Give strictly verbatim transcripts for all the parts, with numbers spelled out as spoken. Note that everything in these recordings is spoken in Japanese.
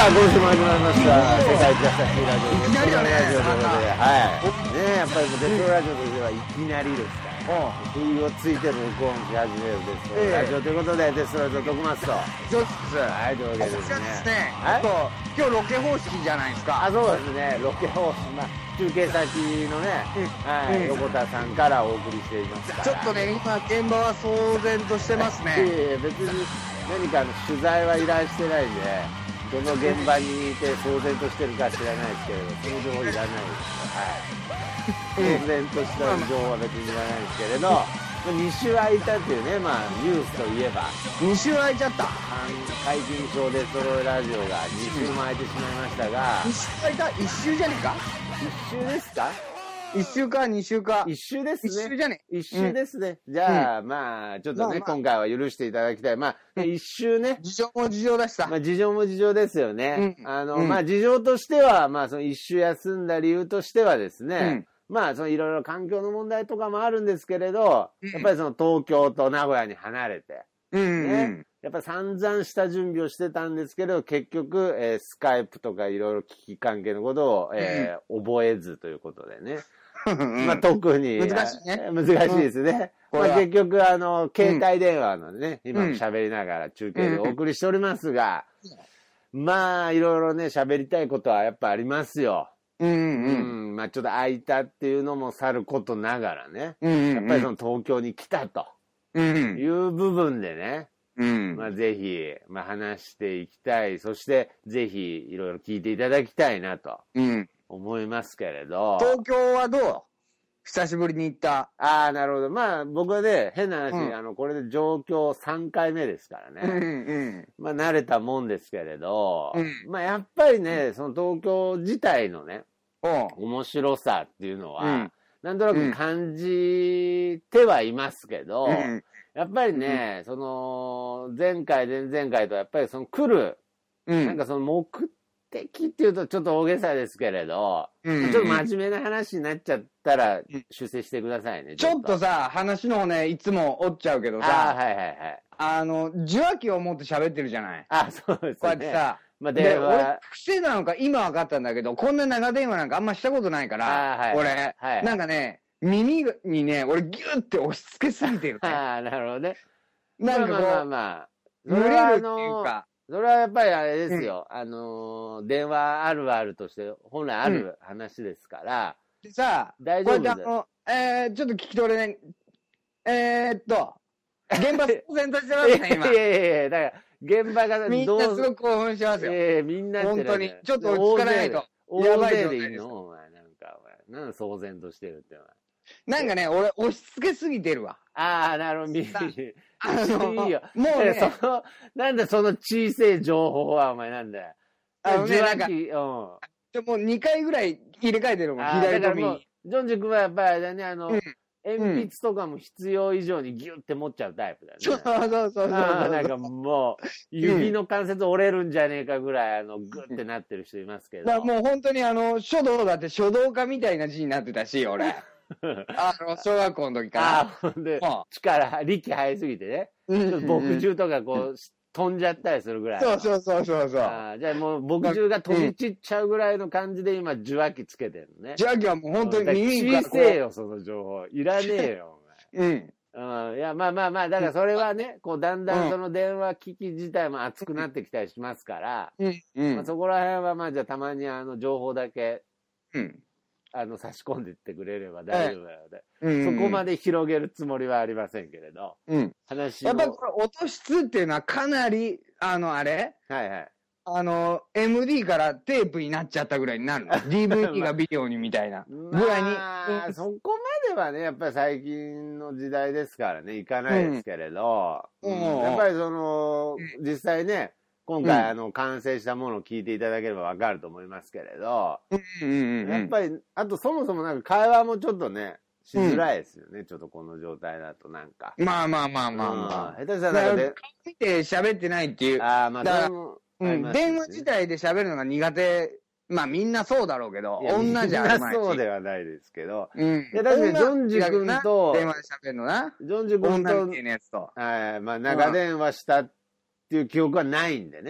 あ、今週も始まりました。世界一優しいラジオ。いきなりだね。ラジオということで、はい。ねえ、やっぱりデストロラジオとしてはいきなりですから。不意をついて録音し始めるデストロラジオということで、デストロラジオ徳松と。 ジョッツ。 はい、というわけでですね。 はい。今日ロケ方式じゃないですか。 あ、そうですね。ロケ方式。まあ、中継先のね、はい、横田さんからお送りしていますから。 ちょっとね、今現場は騒然としてますね。 いやいや、別に何かの取材は依頼してないんで、どの現場にいて騒然としてるか知らないですけれど、その情報いらないです。はい。騒然とした情報は別にいらないですけれど、に週空いたっていうね、まあニュースといえば。 に週空いちゃった。 解禁賞デストロイラジオがに週も空いてしまいましたが。 に週空いた ?いち 週じゃねえか ? いち 週ですかいっ週かに週か。 いっ週ですね。 いっ週じゃねいっ週ですね。じゃあ、まあ、ちょっとね、今回は許していただきたい。まあ、いっ週ね。 事情も事情だしさ。 まあ、事情も事情ですよね。あの、まあ、事情としては、まあ、そのいっ週休んだ理由としてはですね、まあ、そのいろいろ環境の問題とかもあるんですけれど、やっぱりその東京と名古屋に離れて、ね。やっぱり散々した準備をしてたんですけど、結局、えー、スカイプとかいろいろ危機関係のことを、えー、覚えずということでね。まあ特に。 難しいね。 難しいですね。まあ結局、あの、携帯電話のね、今喋りながら中継でお送りしておりますが、まあいろいろね、喋りたいことはやっぱありますよ。 うんうん。 まあちょっと空いたっていうのもさることながらね。やっぱりその東京に来たという部分でね。うん、まあぜひ、まあ話していきたい。そしてぜひいろいろ聞いていただきたいなと思いますけれど。 東京はどう久しぶりに行った。 ああ、なるほど。まあ僕はね、変な話、うん、あの、これで上京さんかいめですからね。うんうん、まあ慣れたもんですけれど、うん、まあやっぱりね、その東京自体のね、うん、面白さっていうのは、うん、なんとなく感じてはいますけど、うんやっぱりね、うん、その、前回、前々回とやっぱりその来る、うん、なんかその目的っていうとちょっと大げさですけれど、うんうん、ちょっと真面目な話になっちゃったら修正してくださいね。 ちょっと、ちょっとさ、話のね、いつも折っちゃうけどさ、 あはいはいはい。 あの、受話器を持って喋ってるじゃない。 あそうですね。 こうやってさ、 まあ、電話。 俺、癖なのか今分かったんだけど、こんな長電話なんかあんましたことないから、はい、俺、はい、なんかね、耳にね、俺ギューって押し付けすぎてるね。 ああ、なるほどね。 なんかこう、 まあまあまあ、 濡れるっていうか。 それはやっぱりあれですよ。うん、あのー、電話あるあるとして本来ある話ですから。 うん、でさ、大丈夫です。こうやってあの、えー、ちょっと聞き取れない。えー、っと、現場騒然としてますね、今。 いやいやいや、だから、現場がどうみんなすごく興奮してますよ。 ええー、みんなって本当に。ちょっと落ち着かないと。 やばいでいいのお前、なんか、お前。なん騒然としてるってお前。 なんかね、俺、押し付けすぎてるわ。 ああ、なるほど、見あの、 いいよ。 もうね、 その、なんだその小さい情報は、お前なんだよ。 あのね、なんか、うん。でもにかいぐらい入れ替えてるもん、左と右。 ジョンジ君はやっぱりあれだね、あの、うん、鉛筆とかも必要以上にギュッて持っちゃうタイプだね。 そうそうそうそう。 なんかもう、指の関節折れるんじゃねえかぐらい、あの、グッてなってる人いますけど。 だもう本当にあの、書道だって書道家みたいな字になってたし、俺。あの、小学校の時から。 ああ、ほんで、力、力入りすぎてね。墨汁とかこう、飛んじゃったりするぐらい。 そうそうそうそうそう。 ああ、じゃあもう墨汁が飛び散っちゃうぐらいの感じで今、受話器つけてるのね。 受話器はもう本当に耳が。小せえよ、その情報。いらねえよ、 お前。うん。 うん。いや、まあまあまあ、だからそれはね、こう、だんだんその電話機器自体も熱くなってきたりしますから、うん。うん。まあ、そこら辺はまあ、じゃあたまにあの、情報だけ、うん。あの、差し込んでいってくれれば大丈夫なので、うんうんうん、そこまで広げるつもりはありませんけれど、うん。話を。 やっぱこれ音質っていうのはかなり、あの、あれはいはい。 あの、エムディー からテープになっちゃったぐらいになるの。ディーブイディー がビデオにみたいな。ぐらいに。 まあ、そこまではね、やっぱり最近の時代ですからね、いかないですけれど、うんうん、やっぱりその、実際ね、今回、うん、あの、完成したものを聞いていただければわかると思いますけれど、うんうんうん、やっぱり、あとそもそもなんか会話もちょっとね、しづらいですよね、うん、ちょっとこの状態だとなんか。 まあまあまあまあまあ。 うん、下手したらなんかで。 見て喋ってないっていう。 ああ、まあ、 だからうん、電話自体で喋るのが苦手。まあみんなそうだろうけど、女じゃないし。 みんなそうではないですけど。うん。いや、確かにジョンジ君と、 電話で喋るのな。 ジョンジ君と、 女みたいなやつと。 はい、まあ長電話したっていう記憶はないんでね。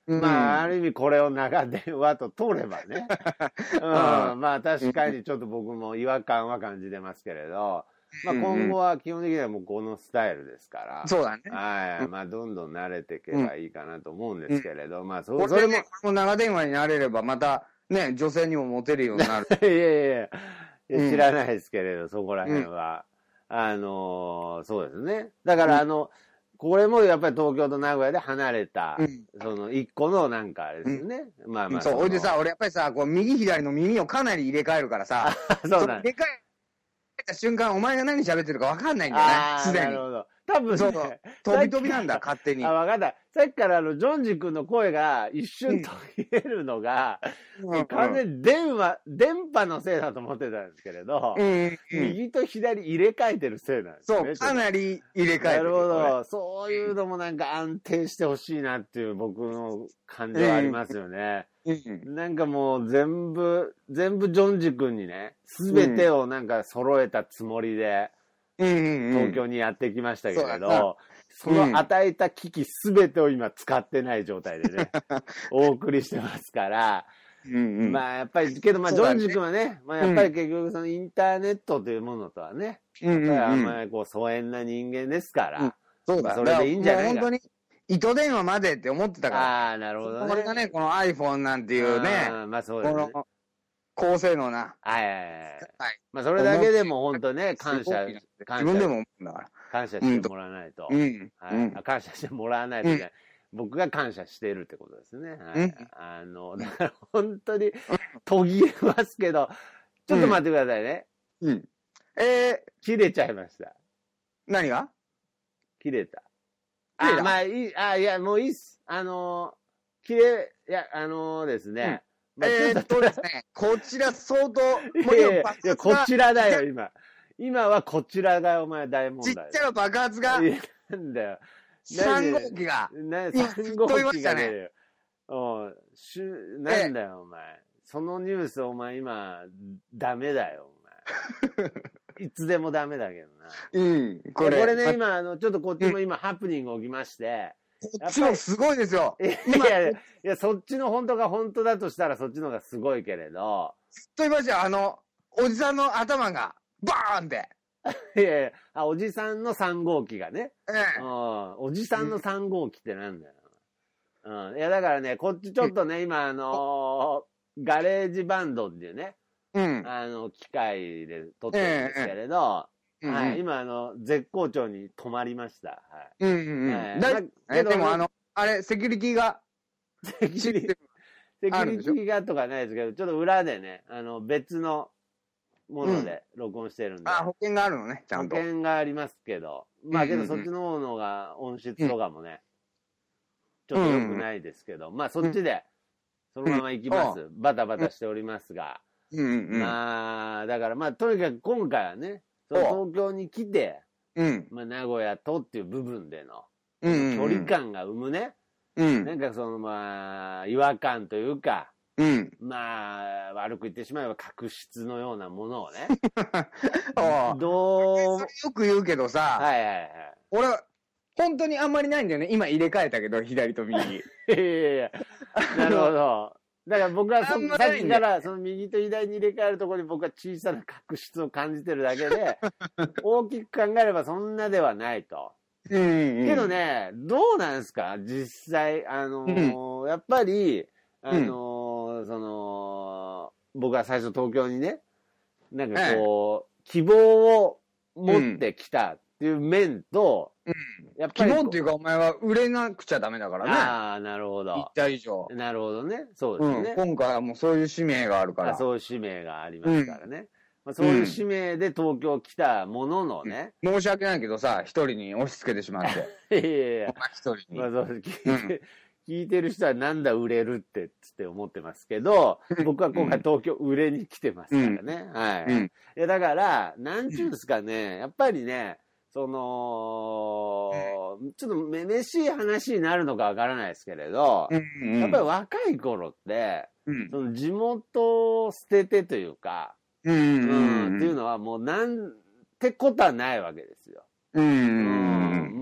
うん、まあ、ある意味これを長電話と取ればね。うん、まあ、確かにちょっと僕も違和感は感じてますけれど、まあ、今後は基本的にはもうこのスタイルですから。 そうだね。 はい。まあ、どんどん慣れていけばいいかなと思うんですけれど、まあ、そそれも、この長電話になれれば、また、ね、女性にもモテるようになる。 いやいやいや、知らないですけれど、そこら辺は。あの、そうですね。だから、あの、これもやっぱり東京と名古屋で離れた、その一個のなんかあれですよね。まあまあ。 そう、ほいでさ、俺やっぱりさ、こう、右左の耳をかなり入れ替えるからさ、 そうなん入れ替えた瞬間、お前が何喋ってるか分かんないんだよね、すでに。 なるほど。多分ね、 そう飛び飛びなんだ、勝手に。 あ、分かった。さっきからあの、ジョンジ君の声が一瞬途切れるのが、うん、完全に電話、電波のせいだと思ってたんですけれど、うんうん、右と左入れ替えてるせいなんですね。 そう、かなり入れ替えてる。 なるほど。そういうのもなんか安定してほしいなっていう僕の感情はありますよね。うんうん、なんかもう全部、全部ジョンジ君にね、すべてをなんか揃えたつもりで、うんうんうん、東京にやってきましたけれど、そ, その与えた機器すべてを今使ってない状態でね、お送りしてますから、うんうん、まあやっぱり、けどまあジョンジ君はね、まあやっぱり結局そのインターネットというものとはね、うんうんうん、やっぱりあんまりこう疎遠な人間ですから、うん、 そうだ、 それでいいんじゃないか。 本当に糸電話までって思ってたから。 ああ、なるほどね。 これがね、この iPhone なんていうね、 あまあそうですね。この高性能な。 はいはいはい。はい、まあそれだけでも本当ね、感謝、感謝。 自分でも思うんだから。 感謝してもらわないと。うん。はい、うん、感謝してもらわないと、うん、僕が感謝しているってことですね。はい。うん、あの、だから本当に途切れますけど、ちょっと待ってくださいね。 うん。えー、 切れちゃいました。 何が切れた。あ、まあいい、あ、いや、もういいっす。あの、切れ、いや、あのー、ですね。うんまあ、えーっとですね、こちら相当、 もういやいや、こちらだよ、今。今はこちらがお前大問題。 ちっちゃな爆発が。 いや、なんだよ。 さん号機が。 なさん号機が出るよ。おしゅなんだよ、お前。そのニュース、お前今、ダメだよ、お前。いつでもダメだけどな。 うん。 これ。これね、今、あの、ちょっとこっちも今、ハプニング起きまして、 こっちもすごいですよ。 いやいや、いや、そっちの本当が本当だとしたらそっちの方がすごいけれど。 ずっと言いましたよ、あの、おじさんの頭が、バーンって。 いやいや、あ、おじさんのさん号機がね。 ええ。 おじさんのさん号機ってなんだよ。うん。いや、だからね、こっちちょっとね、今、あのー、ガレージバンドっていうね、うん。あの、機械で撮ってるんですけれど、ええはい、うん、今、あの、絶好調に止まりました。はい。 うんうんうん。はい、だえでも、あの、あれ、セキュリティが、 セキュリティ、セキュリティがとかないですけど、ちょっと裏でね、あの、別のもので録音してるんで。うん、 あ、保険があるのね、ちゃんと。 保険がありますけど、まあけどそっちの方のが音質とかもね、うん、ちょっと良くないですけど、うん、まあそっちで、そのまま行きます。うん、バタバタしておりますが。うんうん、まあ、だからまあとにかく今回はね、その東京に来て、うん、まあ名古屋とっていう部分での、距離感が生むね、うん、なんかそのまあ、違和感というか、うん、まあ、悪く言ってしまえば確執のようなものをね。どうよく言うけどさ、 はいはいはい。 俺、本当にあんまりないんだよね。今入れ替えたけど、左と右。いやいやいや、なるほど。だから僕はそさっきからその右と左に入れ替えるところに僕は小さな確執を感じてるだけで、大きく考えればそんなではないと。うんうん、けどね、どうなんですか実際、あのーうん、やっぱり、あのーうん、その、僕は最初東京にね、なんかこう、ええ、希望を持ってきたっていう面と、 うん、やっぱり。希望っていうかお前は売れなくちゃダメだからね。 ああ、なるほど。 一体以上。 なるほどね。そうですね。 うん、今回はもうそういう使命があるから。 そういう使命がありますからね。うんまあ、そういう使命で東京来たもののね、 うん。申し訳ないけどさ、一人に押し付けてしまって。 いやいやいや。 一人に。 まあそう聞いて、うん、聞いてる人はなんだ売れるってつって思ってますけど、僕は今回東京売れに来てますからね。うん、はい、うん。いやだから、なんちゅうんですかね、やっぱりね、その、ちょっとめめしい話になるのかわからないですけれど、うんうん、やっぱり若い頃って、うん、その地元を捨ててというか、うんうんうん、っていうのはもうなんてことはないわけですよ。うんうん、もう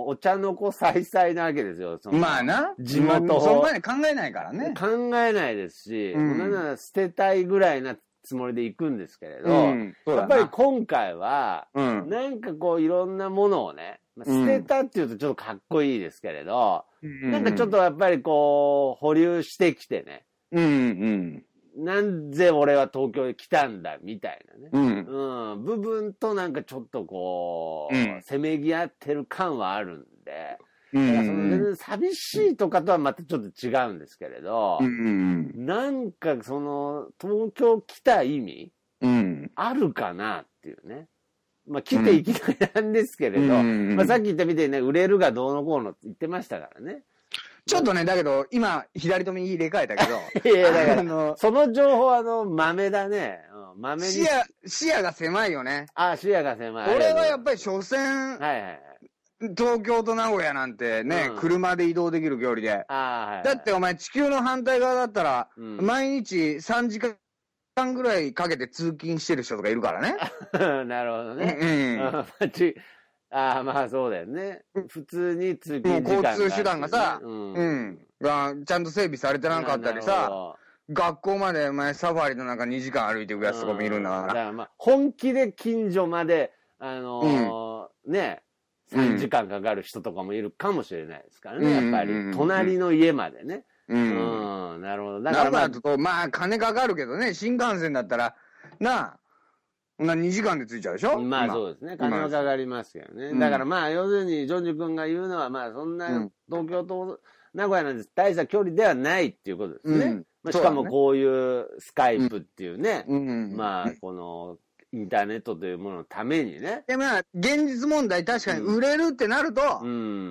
お茶の子さいさいなわけですよ。そのまあな。 地元を。 そんなに考えないからね。 考えないですし、うん、なんなら捨てたいぐらいなつもりで行くんですけれど、うん、やっぱり今回は、うん、なんかこういろんなものをね、捨てたっていうとちょっとかっこいいですけれど、うん、なんかちょっとやっぱりこう、保留してきてね、うんうんなんで俺は東京に来たんだみたいなね、うんうん、部分となんかちょっとこう、うん、せめぎ合ってる感はあるんで、だからその全然寂しいとかとはまたちょっと違うんですけれど、うんうん、なんかその東京来た意味、うん、あるかなっていうね。まあ来ていきなりなんですけれど、うんまあ、さっき言ったみたいにね、売れるがどうのこうのって言ってましたからね。 ちょっとね、だけど、今、左と右入れ替えたけど。 いや、だから、あのその情報は、あの、豆だね。 うん、豆に。視野、視野が狭いよね。 あ、視野が狭い。 俺はやっぱり、所詮、はいはいはい。東京と名古屋なんてね、うん、車で移動できる距離で。あはいはい、だってお前、地球の反対側だったら、うん、毎日さんじかんぐらいかけて通勤してる人とかいるからね。 なるほどね。うん。ああ、まあそうだよね。普通に通勤時間が、ね、 交通手段がさ、うん、うん。が、ちゃんと整備されてなかったりさ、学校まで前サファリの中にじかん歩いていくやつとかもいるんだから。 だからまあ、本気で近所まで、あのーうん、ね、さんじかんかかる人とかもいるかもしれないですからね、うん、やっぱり。隣の家までね。うん。うん、なるほど。 だからまあ、とまあ、金かかるけどね、新幹線だったら、なあ、なにじかんで着いちゃうでしょ。 まあそうですね。金はかかりますけどね。うん、だからまあ、要するに、ジョンジュ君が言うのは、まあ、そんな、東京と名古屋なんです大した距離ではないっていうことですね。うんまあ、しかもこういうスカイプっていうね、うん、まあ、この、インターネットというもののためにね。 で、まあ、現実問題確かに売れるってなると、うん、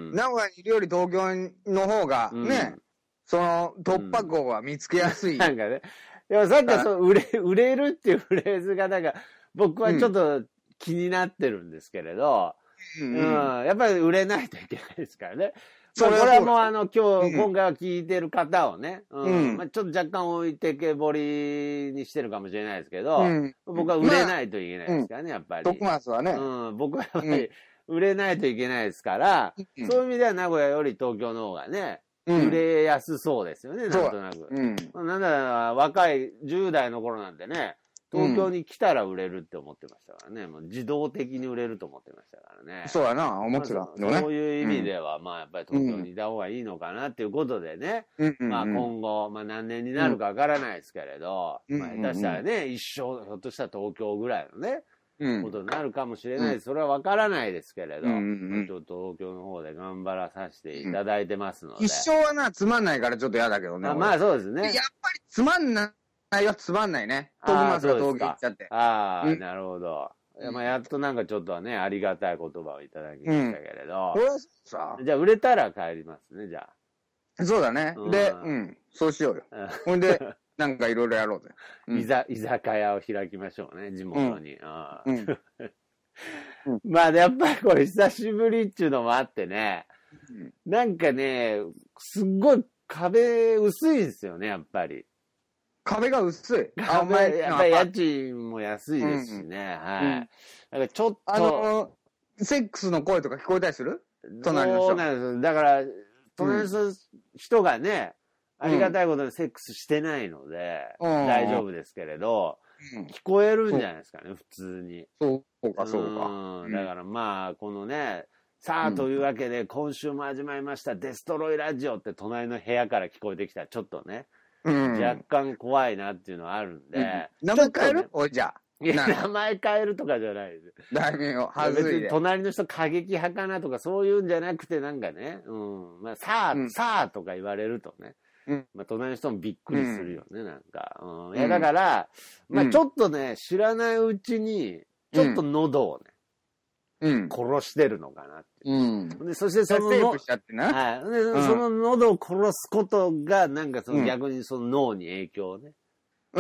名古屋にいるより東京の方がね、うん、その突破口は見つけやすい。うん、 なんかね。でもさっきはその売れ、売れるっていうフレーズがなんか、僕はちょっと気になってるんですけれど、うんうんうん、やっぱり売れないといけないですからね。それはもうあの今日、うん、今回は聞いてる方をね、うんうんまあ、ちょっと若干置いてけぼりにしてるかもしれないですけど、うん、僕は売れないといけないですからね、やっぱり。 徳松はね、 うん。僕はやっぱり売れないといけないですから、うん、そういう意味では名古屋より東京の方がね、売れやすそうですよね、うん、なんとなく。うん、なんだら若いじゅう代の頃なんてね、東京に来たら売れるって思ってましたからね。うん、もう自動的に売れると思ってましたからね。 そうやな、思ってた、 ね。そういう意味では、うん、まあやっぱり東京にいた方がいいのかなっていうことでね。うん、まあ今後、まあ何年になるかわからないですけれど、うん、まあ下手したらね、一生ひょっとしたら東京ぐらいのね、うん、ことになるかもしれないです。それはわからないですけれど、うん、ちょっと東京の方で頑張らさせていただいてますので。 一生はな、つまんないからちょっと嫌だけどね。 あまあそうですね。 やっぱりつまんない。内容つまんないね。徳松が東京行っちゃって。 ああ、なるほど。まあ、やっとなんかちょっとはね、ありがたい言葉をいただきましたけれど。うん、これさ。じゃあ、売れたら帰りますね、じゃあ。そうだね。うん、で、うん、そうしようよ。ほんで、なんかいろいろやろうぜ。 うん、居酒屋を開きましょうね、地元に。うん、まあ、やっぱりこれ久しぶりっていうのもあってね、なんかね、すっごい壁薄いですよね、やっぱり。 壁が薄い。 あんまり、やっぱり家賃も安いですしね。うん、はい。うん、なんかちょっと。あのー、セックスの声とか聞こえたりする隣の人。 そうなんですよ。だから、隣の人がね、うん、ありがたいことにセックスしてないので、うん、大丈夫ですけれど、うん、聞こえるんじゃないですかね、普通に。 そうか、そうか。 うん。だからまあ、このね、さあ、というわけで、今週も始まりました、デストロイラジオって隣の部屋から聞こえてきたら、ちょっとね、うん、若干怖いなっていうのはあるんで。うん、 名前変える、ね、おいじゃあ。 いや、名前変えるとかじゃないです。 題名を、はずいで。別に隣の人過激派かなとかそういうんじゃなくてなんかね、うん。まあ、さあ、うん、さあとか言われるとね。うん、まあ、隣の人もびっくりするよね、うん、なんか。うん。いや、だから、まあ、ちょっとね、知らないうちに、ちょっと喉をね、うん、殺してるのかなって。うん。で、そしてその、 セープしちゃってな。 はい。で、うん、その喉を殺すことが、なんかその逆にその脳に影響ね。うん。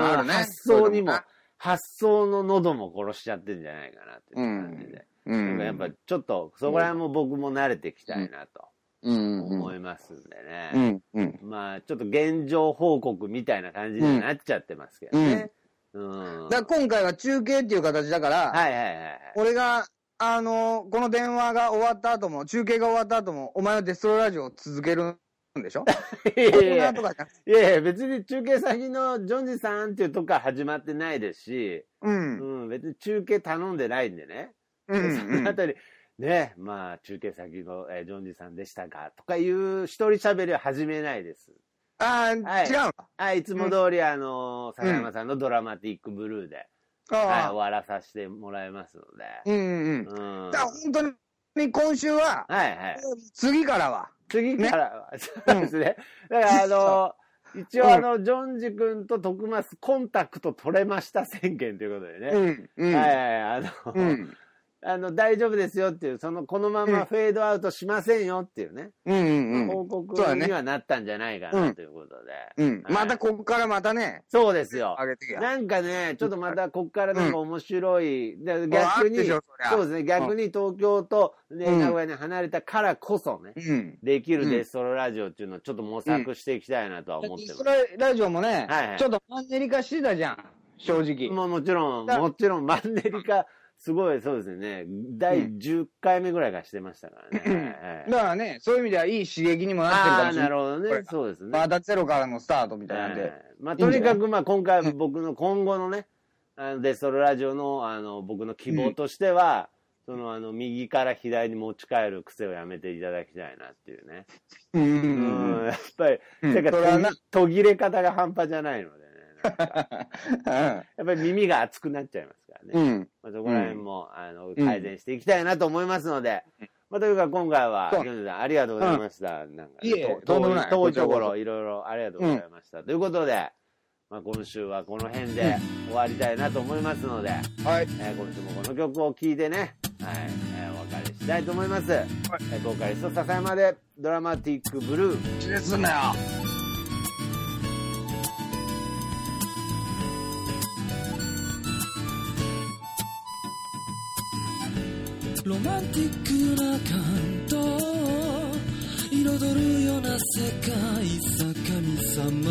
あるね。発想にも、発想の喉も殺しちゃってんじゃないかなっていう感じで。うん。なんかやっぱちょっと、そこら辺も僕も慣れていきたいなと。思いますんでね。うん。うん。まあ、ちょっと現状報告みたいな感じになっちゃってますけどね。うん。 だから今回は中継っていう形だから、はいはいはい。俺が、 あの、この電話が終わった後も、中継が終わった後も、お前はデストロイラジオを続けるんでしょいやいやいや、 いやいや、別に中継先のジョンジさんっていうとこから始まってないですし、うん。うん、別に中継頼んでないんでね。うん、うん。そのあたり、ね、まあ、中継先の、えー、ジョンジさんでしたかとかいう一人喋りは始めないです。 ああ、はい、違うのはい、いつも通り、うん、あの、笹山さんのドラマティックブルーで、うん、はい、終わらさせてもらいますので。 うんうんうん。うん、だから本当に今週は、はいはい。次からは。 次からは、ね、そうですね。だからあの、一応あの、うん、ジョンジ君と徳松コンタクト取れました宣言ということでね。うんうん、はいはい、あの、うんあの、大丈夫ですよっていう、その、このままフェードアウトしませんよっていうね。うんうんうん。報告にはなったんじゃないかなということで。 うん。はい、またここからまたね。 そうですよ。なんかね、ちょっとまたここからなんか面白い。うん、で逆に、そうですね、逆に東京と、ね、名古屋に離れたからこそね、うん、できるデストロラジオっていうのをちょっと模索していきたいなとは思ってます。 デストロラジオもね、はいはい、ちょっとマンネリ化してたじゃん、正直。 もうもちろん、もちろんマンネリ化。すごい、そうですね。だいじゅっかいめぐらいがしてましたからね。 うん、だからね、そういう意味ではいい刺激にもなってるかもしれない。 ああ、なるほどね。そうですね。 またゼロからのスタートみたいなんで。 まあ、とにかく、まあ、今回僕の今後のね、あのデストロラジオの、あの、僕の希望としては、うん、その、あの、右から左に持ち帰る癖をやめていただきたいなっていうね。うん。うん、やっぱり、うん、てか、途切れ方が半端じゃないので。やっぱり耳が熱くなっちゃいますからね。うん、まあ、そこら辺も、あの改善していきたいなと思いますので、うん、まあ、というか今回は、ジョンジさんありがとうございました。うん、なんか、ね、いえ遠い遠いところいろいろありがとうございました。うん、ということで、まあ、今週はこの辺で終わりたいなと思いますので、はい、えー、今週もこの曲を聴いてね、はい、えー、お別れしたいと思います。はい、えー、ボーカリスト笹山でドラマティックブルー。 気絶すんなよ。 ロマンティックな感動彩るような世界さ神様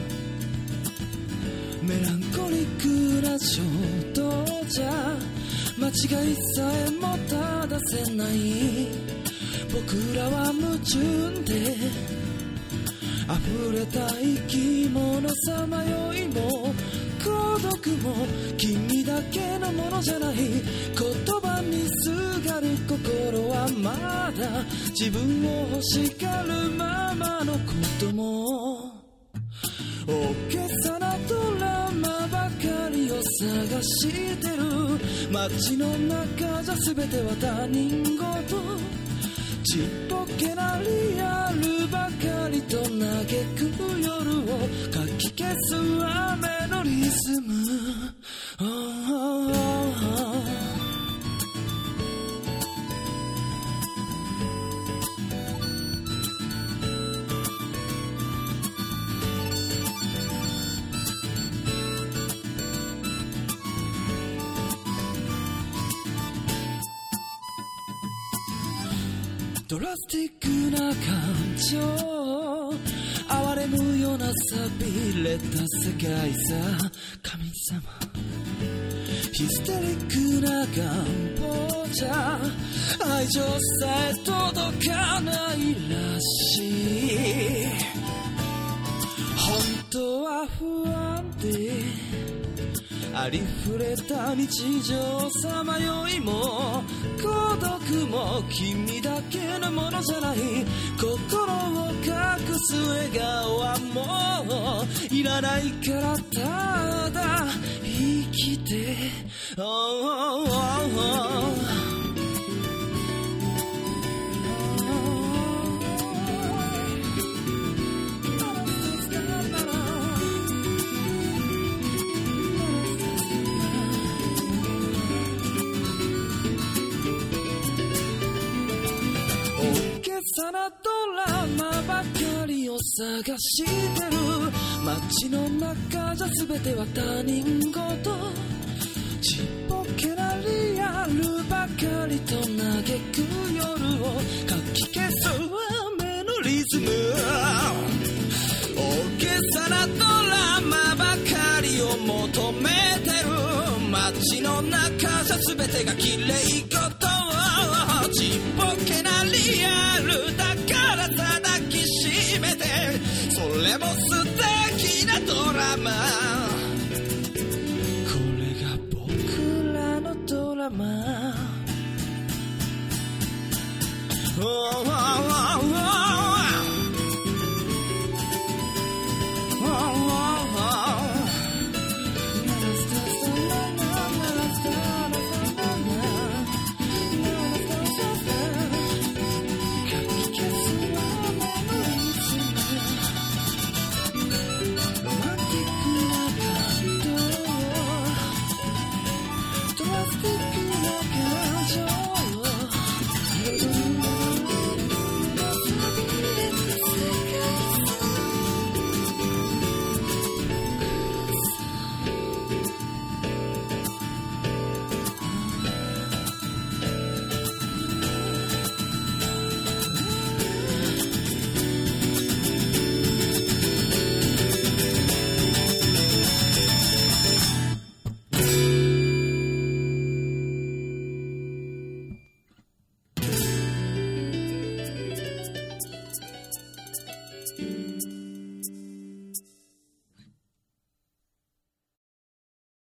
メランコリックな衝動じゃ間違いさえも正せない僕らは矛盾で溢れた生き物さまよいも孤独も君だけのものじゃない言葉にすがる心はまだ自分を欲しがるままの子供大げさなドラマばかりを探してる街の中じゃ全ては他人事ちっぽけなリアルばかりと嘆く夜をかき消す雨のリズム、oh, oh, oh, oh.ドラスティックな感情哀れむような寂れた世界さ神様ヒステリックな願望じゃ愛情さえ届かないらしい本当は不安でありふれた日常さまよいも孤独も君だけのものじゃない心を隠す笑顔はもういらないからただ生きて、oh, oh, oh, oh.さなドラマばかりを探してる街の中じゃ全ては他人事ちっぽけなリアルばかりと嘆く夜をかき消す雨のリズム大げさなドラマばかりを求めてる街の中じゃ全てが綺麗事